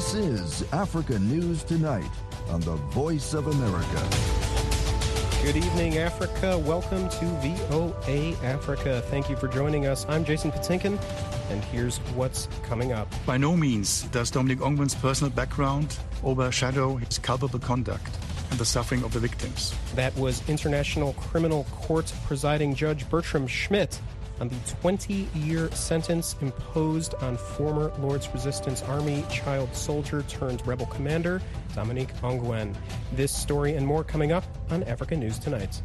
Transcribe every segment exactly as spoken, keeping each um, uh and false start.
This is Africa News Tonight on the Voice of America. Good evening, Africa. Welcome to V O A Africa. Thank you for joining us. I'm Jason Patinkin, and here's what's coming up. By no means does Dominic Ongwen's personal background overshadow his culpable conduct and the suffering of the victims. That was International Criminal Court presiding Judge Bertram Schmidt on the twenty-year sentence imposed on former Lord's Resistance Army child soldier turned rebel commander Dominic Ongwen. This story and more coming up on Africa News Tonight.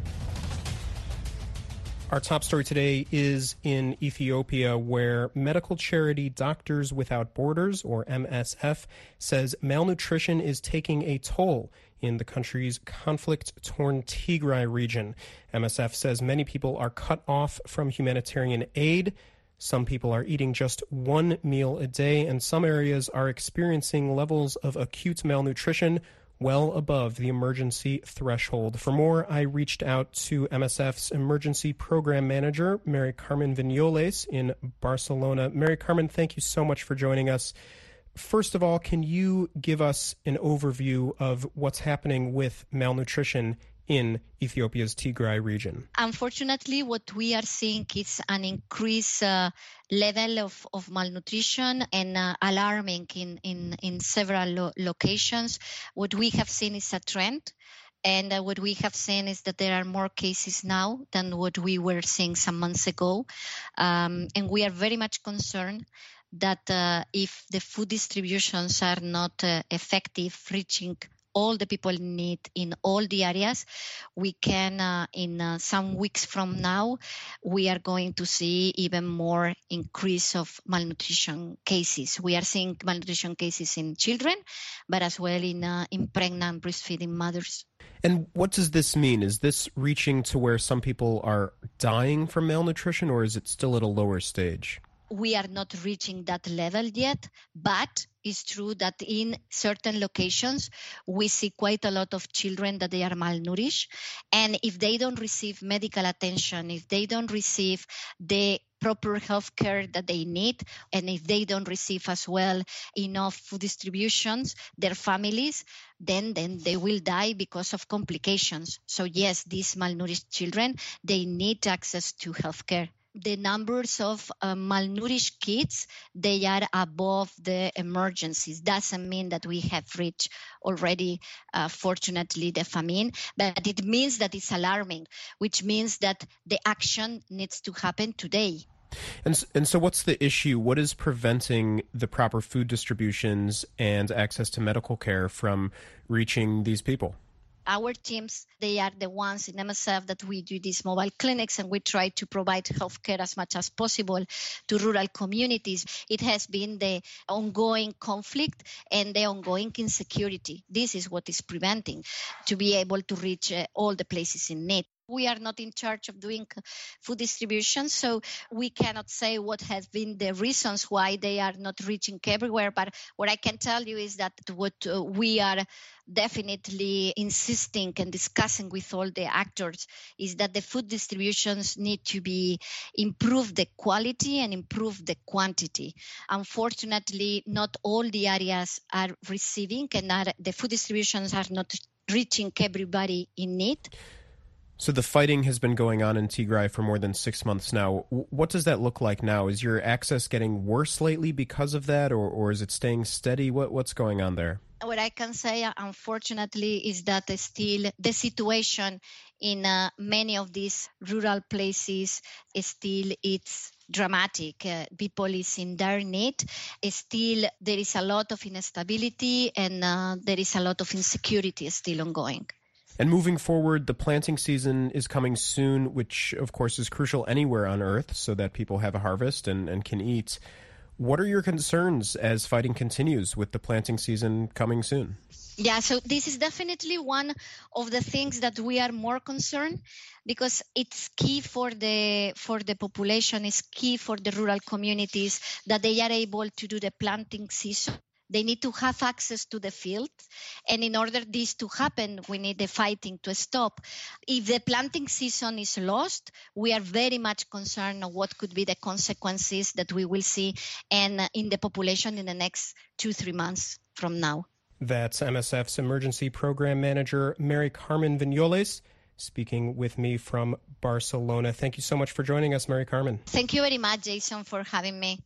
Our top story today is in Ethiopia, where medical charity Doctors Without Borders, or M S F, says malnutrition is taking a toll in the country's conflict-torn Tigray region. M S F says many people are cut off from humanitarian aid. Some people are eating just one meal a day, and some areas are experiencing levels of acute malnutrition well above the emergency threshold. For more, I reached out to M S F's emergency program manager, Mary Carmen Vignoles, in Barcelona. Mary Carmen, thank you so much for joining us. First of all, can you give us an overview of what's happening with malnutrition in Ethiopia's Tigray region? Unfortunately, what we are seeing is an increased uh, level of, of malnutrition and uh, alarming in, in, in several lo- locations. What we have seen is a trend. And uh, what we have seen is that there are more cases now than what we were seeing some months ago. Um, and we are very much concerned that uh, if the food distributions are not uh, effective, reaching all the people in need in all the areas, we can, uh, in uh, some weeks from now, we are going to see even more increase of malnutrition cases. We are seeing malnutrition cases in children, but as well in, uh, in pregnant breastfeeding mothers. And what does this mean? Is this reaching to where some people are dying from malnutrition, or is it still at a lower stage? We are not reaching that level yet, but it's true that in certain locations, we see quite a lot of children that they are malnourished. And if they don't receive medical attention, if they don't receive the proper health care that they need, and if they don't receive as well enough food distributions, their families, then, then they will die because of complications. So yes, these malnourished children, they need access to health care. The numbers of uh, malnourished kids, they are above the emergencies. Doesn't mean that we have reached already, uh, fortunately, the famine, but it means that it's alarming, which means that the action needs to happen today. And, and so what's the issue? What is preventing the proper food distributions and access to medical care from reaching these people? Our teams, they are the ones in M S F that we do these mobile clinics, and we try to provide healthcare as much as possible to rural communities. It has been the ongoing conflict and the ongoing insecurity. This is what is preventing to be able to reach uh, all the places in need. We are not in charge of doing food distribution, so we cannot say what has been the reasons why they are not reaching everywhere. But what I can tell you is that what uh, we are definitely insisting and discussing with all the actors is that the food distributions need to be improve the quality and improve the quantity. Unfortunately, not all the areas are receiving, and are, the food distributions are not reaching everybody in need. So the fighting has been going on in Tigray for more than six months now. What does that look like now? Is your access getting worse lately because of that, or, or is it staying steady? What, what's going on there? What I can say, unfortunately, is that still the situation in uh, many of these rural places is still it's dramatic. Uh, people is in dire need. Still, there is a lot of instability, and uh, there is a lot of insecurity still ongoing. And moving forward, the planting season is coming soon, which, of course, is crucial anywhere on Earth so that people have a harvest and, and can eat. What are your concerns as fighting continues with the planting season coming soon? Yeah, so this is definitely one of the things that we are more concerned, because it's key for the for the population, it's key for the rural communities that they are able to do the planting season They need to have access to the field. And in order this to happen, we need the fighting to stop. If the planting season is lost, we are very much concerned of what could be the consequences that we will see and in the population in the next two, three months from now. That's M S F's Emergency Program Manager, Mary Carmen Vignoles, speaking with me from Barcelona. Thank you so much for joining us, Mary Carmen. Thank you very much, Jason, for having me.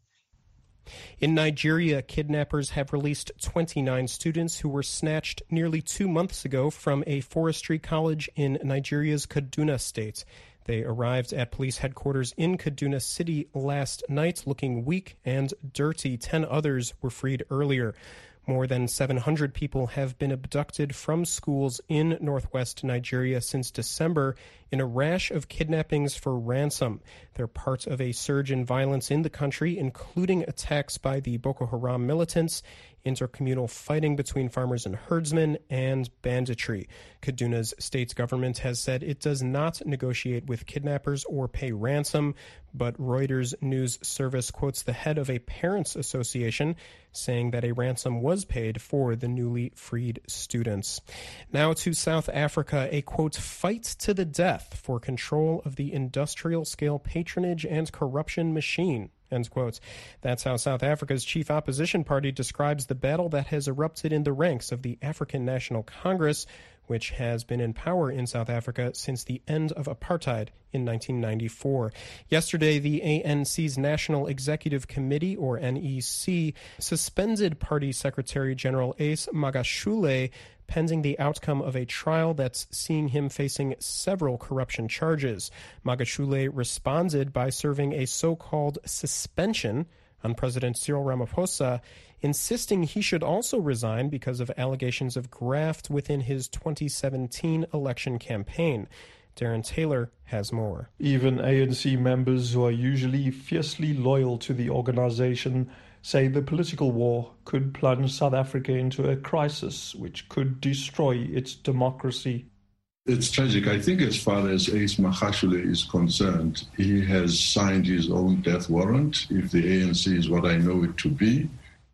In Nigeria, kidnappers have released twenty-nine students who were snatched nearly two months ago from a forestry college in Nigeria's Kaduna state. They arrived at police headquarters in Kaduna City last night looking weak and dirty. Ten others were freed earlier. More than seven hundred people have been abducted from schools in northwest Nigeria since December in a rash of kidnappings for ransom. They're part of a surge in violence in the country, including attacks by the Boko Haram militants, intercommunal fighting between farmers and herdsmen, and banditry. Kaduna's state government has said it does not negotiate with kidnappers or pay ransom, but Reuters news service quotes the head of a parents' association saying that a ransom was paid for the newly freed students. Now to South Africa, a, quote, fight to the death for control of the industrial-scale patronage and corruption machine, end quote. That's how South Africa's chief opposition party describes the battle that has erupted in the ranks of the African National Congress, which has been in power in South Africa since the end of apartheid in nineteen ninety-four. Yesterday, the A N C's National Executive Committee, or N E C, suspended Party Secretary General Ace Magashule pending the outcome of a trial that's seeing him facing several corruption charges. Magashule responded by serving a so-called suspension on President Cyril Ramaphosa, insisting he should also resign because of allegations of graft within his twenty seventeen election campaign. Darren Taylor has more. Even A N C members who are usually fiercely loyal to the organization say the political war could plunge South Africa into a crisis which could destroy its democracy. It's tragic. I think as far as Ace Magashule is concerned, he has signed his own death warrant, if the A N C is what I know it to be.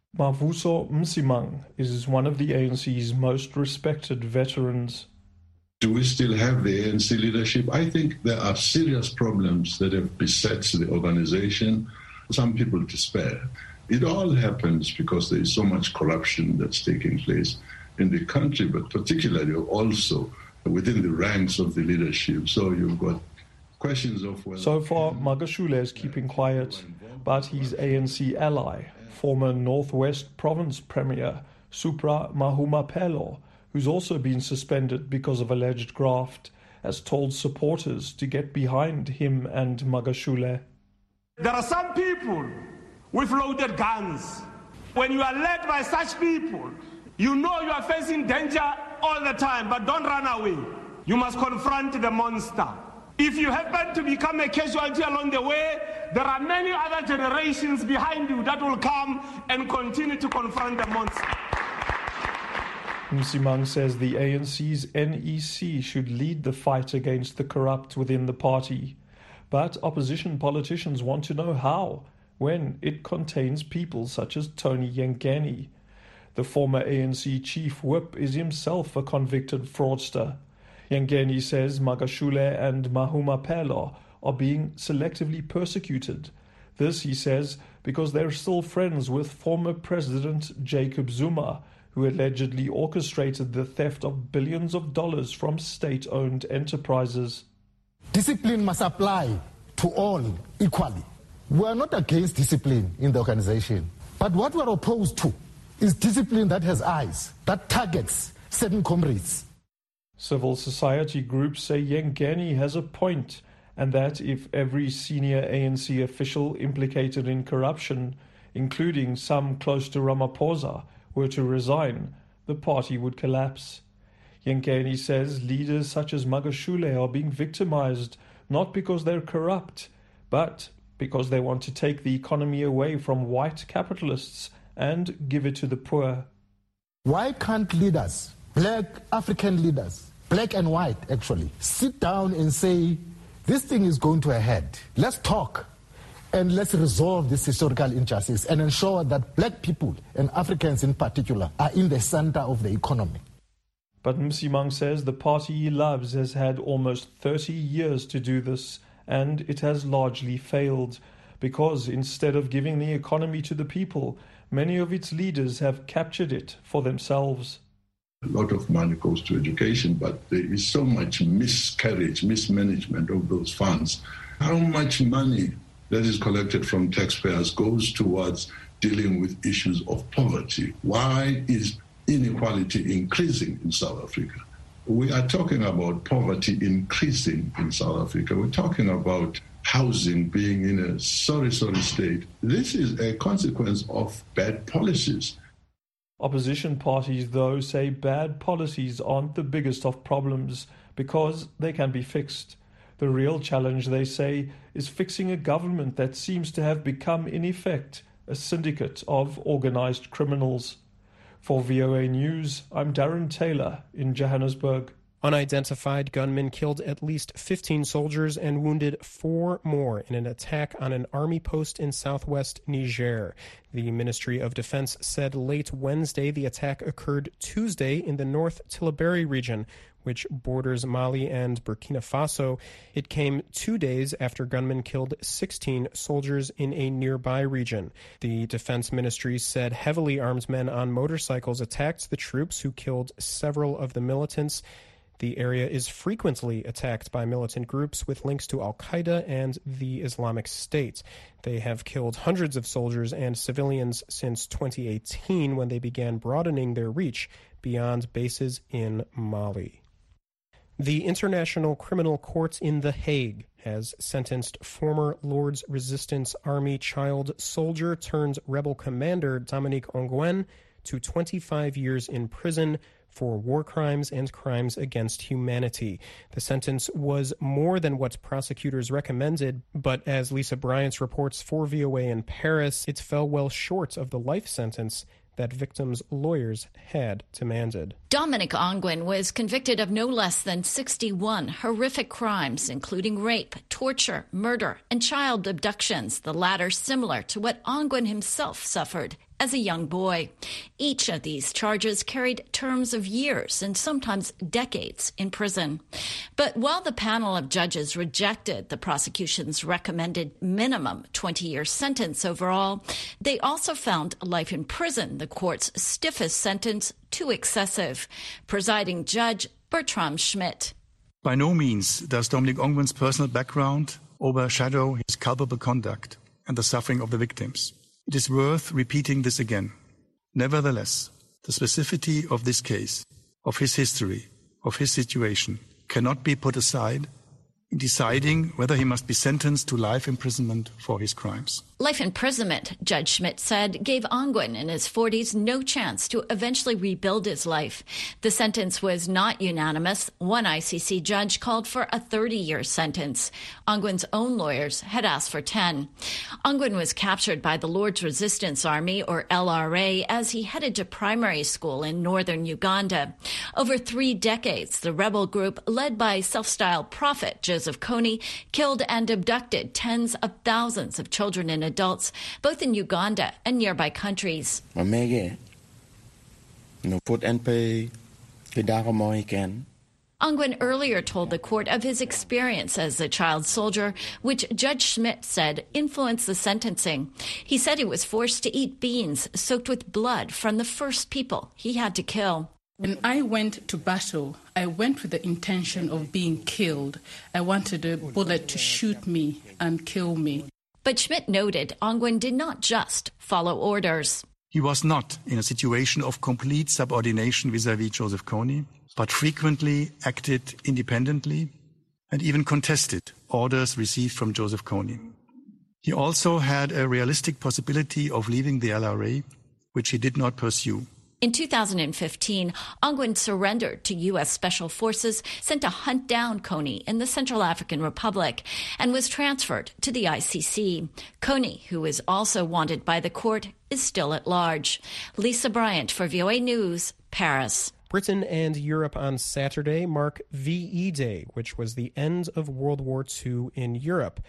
Mavuso Msimang is one of the A N C's most respected veterans. Do we still have the A N C leadership? I think there are serious problems that have beset the organization. Some people despair. It all happens because there is so much corruption that's taking place in the country, but particularly also within the ranks of the leadership. So you've got questions of whether... So far, Magashule is keeping quiet, but his A N C ally, former Northwest Province Premier Supra Mahumapelo, who's also been suspended because of alleged graft, has told supporters to get behind him and Magashule. There are some people with loaded guns. When you are led by such people, you know you are facing danger all the time, but don't run away. You must confront the monster. If you happen to become a casualty along the way, there are many other generations behind you that will come and continue to confront the monster. Msimang says the A N C's N E C should lead the fight against the corrupt within the party. But opposition politicians want to know how, when it contains people such as Tony Yengeni. The former A N C chief whip is himself a convicted fraudster. Yengeni says Magashule and Mahumapelo are being selectively persecuted. This, he says, because they're still friends with former President Jacob Zuma, who allegedly orchestrated the theft of billions of dollars from state-owned enterprises. Discipline must apply to all equally. We are not against discipline in the organization, but what we are opposed to is discipline that has eyes, that targets certain comrades. Civil society groups say Yengeni has a point, and that if every senior A N C official implicated in corruption, including some close to Ramaphosa, were to resign, the party would collapse. Yengeni says leaders such as Magashule are being victimized not because they're corrupt, but because they want to take the economy away from white capitalists and give it to the poor. Why can't leaders, black African leaders, black and white actually, sit down and say, this thing is going to a head. Let's talk and let's resolve this historical injustice and ensure that black people and Africans in particular are in the center of the economy. But Msimang says the party he loves has had almost thirty years to do this, and it has largely failed, because instead of giving the economy to the people, many of its leaders have captured it for themselves. A lot of money goes to education, but there is so much miscarriage, mismanagement of those funds. How much money that is collected from taxpayers goes towards dealing with issues of poverty? Why is inequality increasing in South Africa? We are talking about poverty increasing in South Africa. We're talking about housing being in a sorry, sorry state. This is a consequence of bad policies. Opposition parties, though, say bad policies aren't the biggest of problems because they can be fixed. The real challenge, they say, is fixing a government that seems to have become, in effect, a syndicate of organized criminals. For V O A News, I'm Darren Taylor in Johannesburg. Unidentified gunmen killed at least fifteen soldiers and wounded four more in an attack on an army post in southwest Niger. The Ministry of Defense said late Wednesday the attack occurred Tuesday in the North Tillabéri region, which borders Mali and Burkina Faso. It came two days after gunmen killed sixteen soldiers in a nearby region. The Defense Ministry said heavily armed men on motorcycles attacked the troops who killed several of the militants. The area is frequently attacked by militant groups with links to Al-Qaeda and the Islamic State. They have killed hundreds of soldiers and civilians since twenty eighteen, when they began broadening their reach beyond bases in Mali. The International Criminal Court in The Hague has sentenced former Lord's Resistance Army child soldier turned rebel commander Dominique Ongwen to twenty-five years in prison for war crimes and crimes against humanity. The sentence was more than what prosecutors recommended, but as Lisa Bryant reports for V O A in Paris, it fell well short of the life sentence that victims' lawyers had demanded. Dominique Ongwen was convicted of no less than sixty-one horrific crimes, including rape, torture, murder, and child abductions, the latter similar to what Ongwen himself suffered as a young boy. Each of these charges carried terms of years and sometimes decades in prison. But while the panel of judges rejected the prosecution's recommended minimum twenty-year sentence overall, they also found life in prison, the court's stiffest sentence, too excessive. Presiding Judge Bertram Schmidt. By no means does Dominique Ongwen's personal background overshadow his culpable conduct and the suffering of the victims. It is worth repeating this again. Nevertheless, the specificity of this case, of his history, of his situation, cannot be put aside in deciding whether he must be sentenced to life imprisonment for his crimes. Life imprisonment, Judge Schmidt said, gave Ongwen in his forties no chance to eventually rebuild his life. The sentence was not unanimous. One I C C judge called for a thirty-year sentence. Ongwen's own lawyers had asked for ten. Ongwen was captured by the Lord's Resistance Army, or L R A, as he headed to primary school in northern Uganda. Over three decades, the rebel group, led by self-styled prophet Joseph Kony, killed and abducted tens of thousands of children and adults, both in Uganda and nearby countries. Ongwen earlier told the court of his experience as a child soldier, which Judge Schmidt said influenced the sentencing. He said he was forced to eat beans soaked with blood from the first people he had to kill. When I went to battle, I went with the intention of being killed. I wanted a bullet to shoot me and kill me. But Schmidt noted Ongwen did not just follow orders. He was not in a situation of complete subordination vis-à-vis Joseph Kony, but frequently acted independently and even contested orders received from Joseph Kony. He also had a realistic possibility of leaving the L R A, which he did not pursue. In two thousand fifteen, Ongwen surrendered to U S Special Forces sent to hunt down Kony in the Central African Republic and was transferred to the I C C. Kony, who is also wanted by the court, is still at large. Lisa Bryant for V O A News, Paris. Britain and Europe on Saturday mark V E Day, which was the end of World War Two in Europe.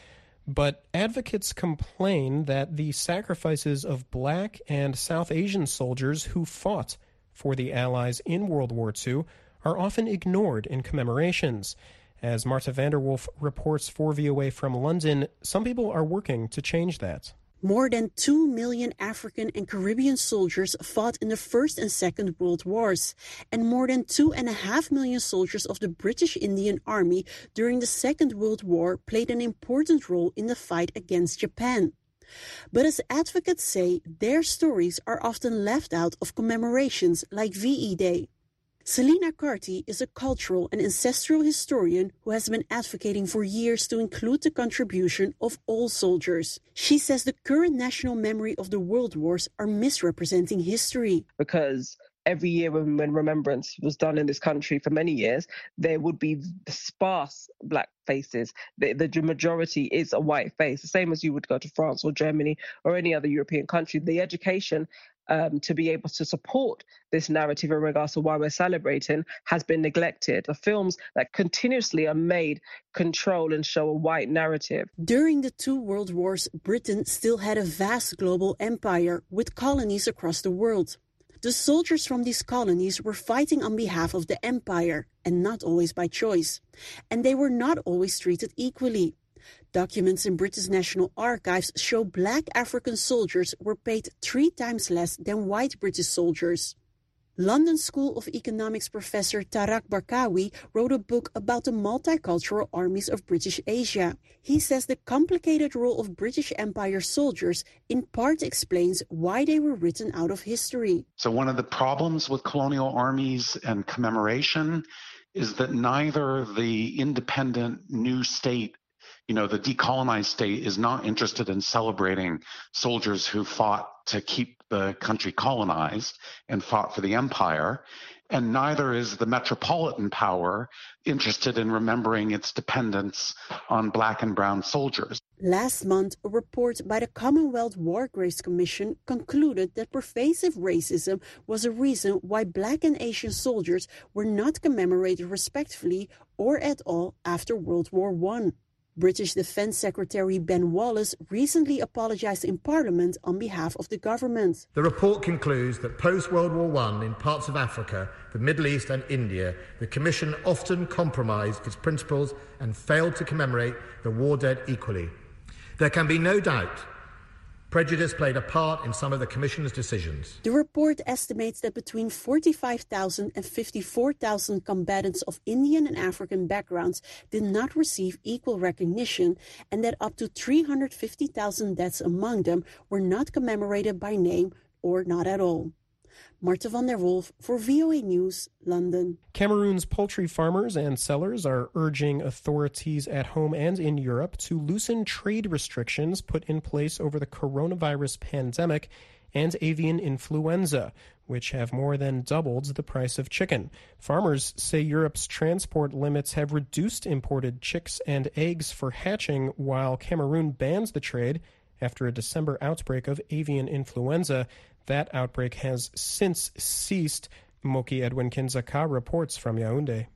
But advocates complain that the sacrifices of Black and South Asian soldiers who fought for the Allies in World War Two are often ignored in commemorations. As Marta Vanderwolf reports for V O A from London, some people are working to change that. More than two million African and Caribbean soldiers fought in the First and Second World Wars, and more than two and a half million soldiers of the British Indian Army during the Second World War played an important role in the fight against Japan. But as advocates say, their stories are often left out of commemorations like V E Day. Selina Carty is a cultural and ancestral historian who has been advocating for years to include the contribution of all soldiers. She says the current national memory of the World Wars are misrepresenting history. Because every year when, when remembrance was done in this country for many years, there would be sparse Black faces. The, the majority is a white face, the same as you would go to France or Germany or any other European country. The education Um, to be able to support this narrative in regards to why we're celebrating has been neglected. The films that continuously are made control and show a white narrative. During the two world wars, Britain still had a vast global empire with colonies across the world. The soldiers from these colonies were fighting on behalf of the empire, and not always by choice. And they were not always treated equally. Documents in British National Archives show Black African soldiers were paid three times less than white British soldiers. London School of Economics professor Tarak Barkawi wrote a book about the multicultural armies of British Asia. He says the complicated role of British Empire soldiers in part explains why they were written out of history. So one of the problems with colonial armies and commemoration is that neither the independent new state, you know, the decolonized state, is not interested in celebrating soldiers who fought to keep the country colonized and fought for the empire. And neither is the metropolitan power interested in remembering its dependence on Black and brown soldiers. Last month, a report by the Commonwealth War Graves Commission concluded that pervasive racism was a reason why Black and Asian soldiers were not commemorated respectfully or at all after World War One. British Defence Secretary Ben Wallace recently apologized in Parliament on behalf of the government. The report concludes that post-World War One in parts of Africa, the Middle East and India, the Commission often compromised its principles and failed to commemorate the war dead equally. There can be no doubt prejudice played a part in some of the Commission's decisions. The report estimates that between forty-five thousand and fifty-four thousand combatants of Indian and African backgrounds did not receive equal recognition, and that up to three hundred fifty thousand deaths among them were not commemorated by name or not at all. Marta van der Wolf for V O A News, London. Cameroon's poultry farmers and sellers are urging authorities at home and in Europe to loosen trade restrictions put in place over the coronavirus pandemic and avian influenza, which have more than doubled the price of chicken. Farmers say Europe's transport limits have reduced imported chicks and eggs for hatching, while Cameroon bans the trade after a December outbreak of avian influenza. That outbreak has since ceased. Moki Edwin Kinzaka reports from Yaoundé.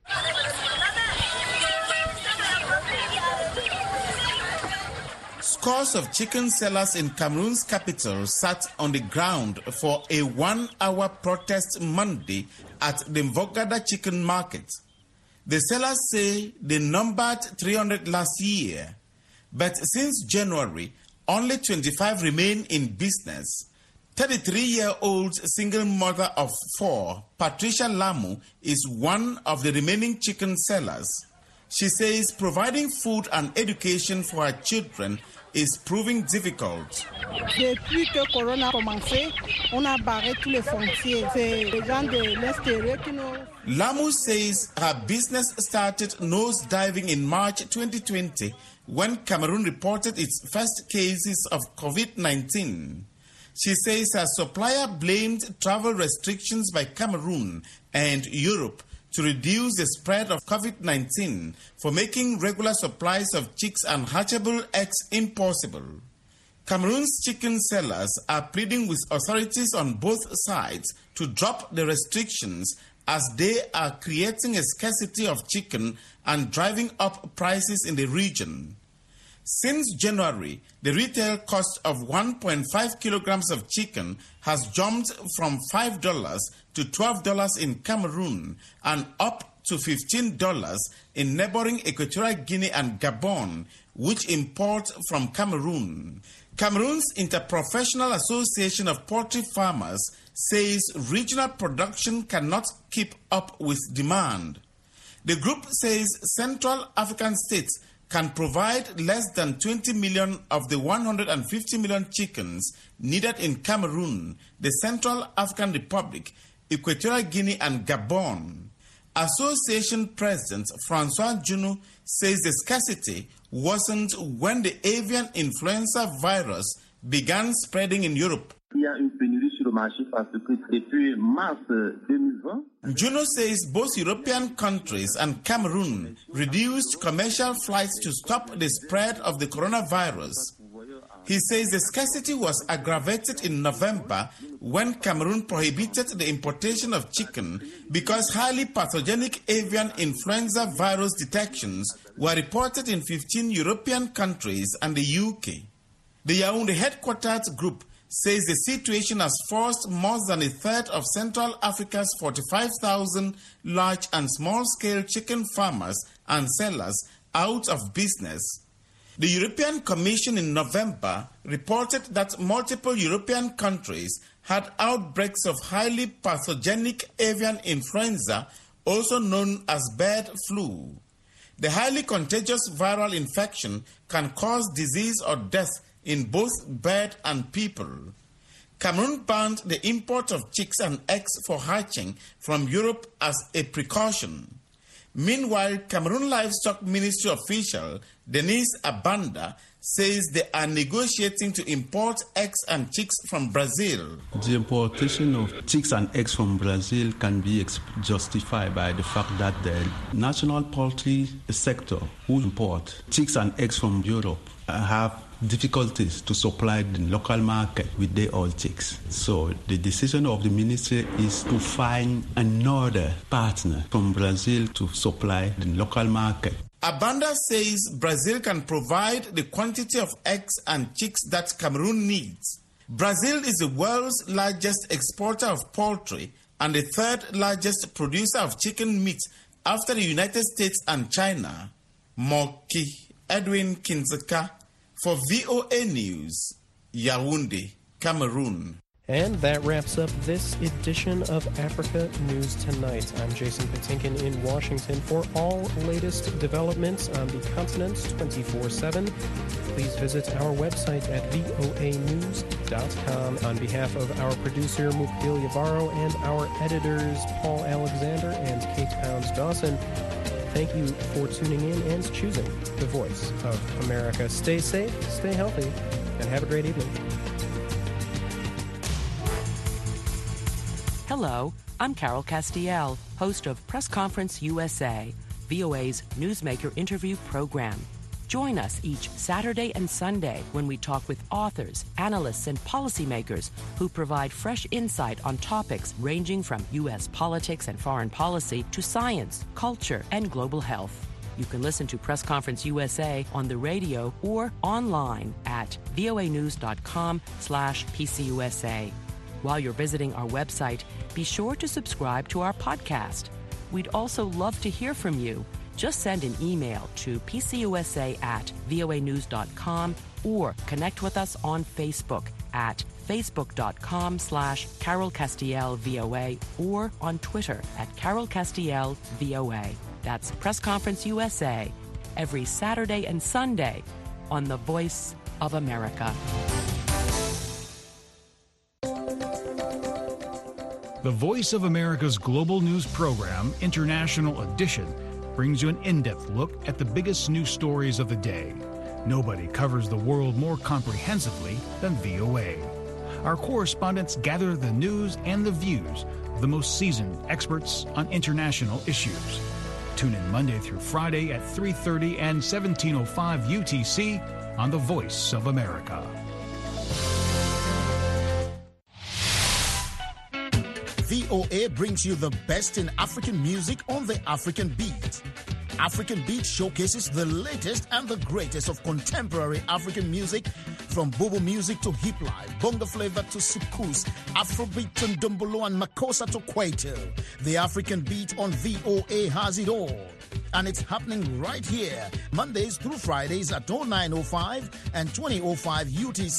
Scores of chicken sellers in Cameroon's capital sat on the ground for a one-hour protest Monday at the Mvogada chicken market. The sellers say they numbered three hundred last year, but since January, only twenty-five remain in business. thirty-three-year-old single mother of four, Patricia Lamu, is one of the remaining chicken sellers. She says providing food and education for her children is proving difficult. Depuis que Corona a commencé, on a barré tous les frontières. C'est les gens de l'extérieur qui nous... Lamu says her business started nosediving in March twenty twenty when Cameroon reported its first cases of COVID nineteen. She says her supplier blamed travel restrictions by Cameroon and Europe to reduce the spread of COVID nineteen for making regular supplies of chicks and hatchable eggs impossible. Cameroon's chicken sellers are pleading with authorities on both sides to drop the restrictions, as they are creating a scarcity of chicken and driving up prices in the region. Since January, the retail cost of one point five kilograms of chicken has jumped from five dollars to twelve dollars in Cameroon and up to fifteen dollars in neighboring Equatorial Guinea and Gabon, which import from Cameroon. Cameroon's Interprofessional Association of Poultry Farmers says regional production cannot keep up with demand. The group says Central African states can provide less than twenty million of the one hundred fifty million chickens needed in Cameroon, the Central African Republic, Equatorial Guinea, and Gabon. Association President Francois Junou says the scarcity worsened when the avian influenza virus began spreading in Europe. Junou says both European countries and Cameroon reduced commercial flights to stop the spread of the coronavirus. He says the scarcity was aggravated in November when Cameroon prohibited the importation of chicken because highly pathogenic avian influenza virus detections were reported in fifteen European countries and the U K. The Yaoundé headquartered group says the situation has forced more than a third of Central Africa's forty-five thousand large and small-scale chicken farmers and sellers out of business. The European Commission in November reported that multiple European countries had outbreaks of highly pathogenic avian influenza, also known as bird flu. The highly contagious viral infection can cause disease or death in both bird and people. Cameroon banned the import of chicks and eggs for hatching from Europe as a precaution. Meanwhile, Cameroon Livestock Ministry official Denise Abanda says they are negotiating to import eggs and chicks from Brazil. The importation of chicks and eggs from Brazil can be justified by the fact that the national poultry sector who import chicks and eggs from Europe have difficulties to supply the local market with their old chicks. So the decision of the ministry is to find another partner from Brazil to supply the local market. Abanda says Brazil can provide the quantity of eggs and chicks that Cameroon needs. Brazil is the world's largest exporter of poultry and the third largest producer of chicken meat after the United States and China. Moki Edwin Kinzeka for V O A News, Yaoundé, Cameroon. And that wraps up this edition of Africa News Tonight. I'm Jason Patinkin in Washington. For all latest developments on the continent twenty-four seven, please visit our website at V O A news dot com. On behalf of our producer, Mukbil Yavaro, and our editors, Paul Alexander and Kate Pounds-Dawson, thank you for tuning in and choosing the Voice of America. Stay safe, stay healthy, and have a great evening. Hello, I'm Carol Castiel, host of Press Conference U S A, V O A's newsmaker interview program. Join us each Saturday and Sunday when we talk with authors, analysts, and policymakers who provide fresh insight on topics ranging from U S politics and foreign policy to science, culture, and global health. You can listen to Press Conference U S A on the radio or online at voanews.com slash PCUSA. While you're visiting our website, be sure to subscribe to our podcast. We'd also love to hear from you. Just send an email to pcusa at voanews.com or connect with us on Facebook at facebook.com slash Carol Castiel VOA or on Twitter at Carol Castiel VOA. That's Press Conference U S A every Saturday and Sunday on The Voice of America. The Voice of America's global news program, International Edition, brings you an in-depth look at the biggest news stories of the day. Nobody covers the world more comprehensively than V O A. Our correspondents gather the news and the views of the most seasoned experts on international issues. Tune in Monday through Friday at three thirty and seventeen oh five U T C on The Voice of America. V O A brings you the best in African music on the African beat. African Beat showcases the latest and the greatest of contemporary African music, from Bobo music to hip life, bongo flavor to soukous, Afrobeat to Ndombolo and Makossa to Kwaito. The African Beat on V O A has it all. And it's happening right here, Mondays through Fridays at oh nine oh five and twenty oh five U T C.